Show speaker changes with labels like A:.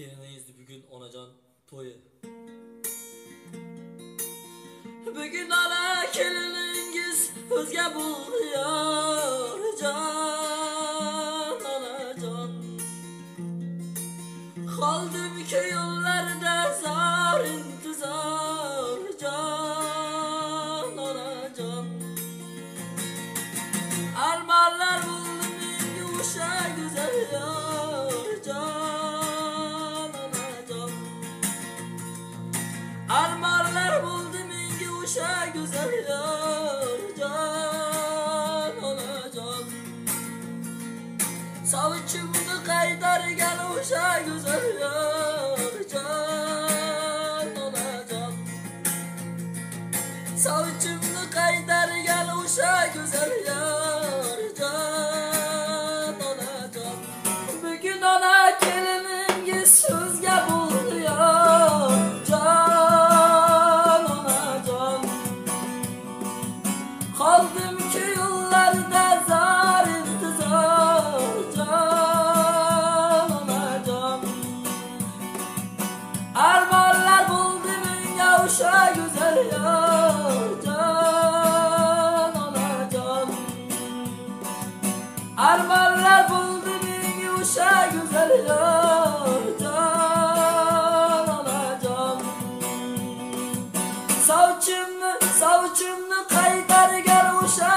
A: Keliningizdi bugun onajon to'yi. Bugun ona keliningiz o'zga bo'lyor jon, onajon. Qoldim ki yo'llarda zor intizor jon, onajon. Armonlar bo'ldi menga o'sha go'zal yor jon, onajon. Armonlar bo'ldi menga o'sha go'zal yor jon, onajon. Sovichimni qaytargan o'sha go'zal yor jon, onajon. Sovichimni qaytargan o'sha go'zal yor jon, onajon. Bugun ona keliningiz so'zga bo'ldi yor jon, onajon. Qoldim ki yo'llarda zor intizor jon, onajon. Armonlar bo'ldi menga o'sha go'zal yor jon, onajon. Armonlar bo'ldi menga o'sha go'zal yor jon, onajon. Sovichimni qaytargan o'sha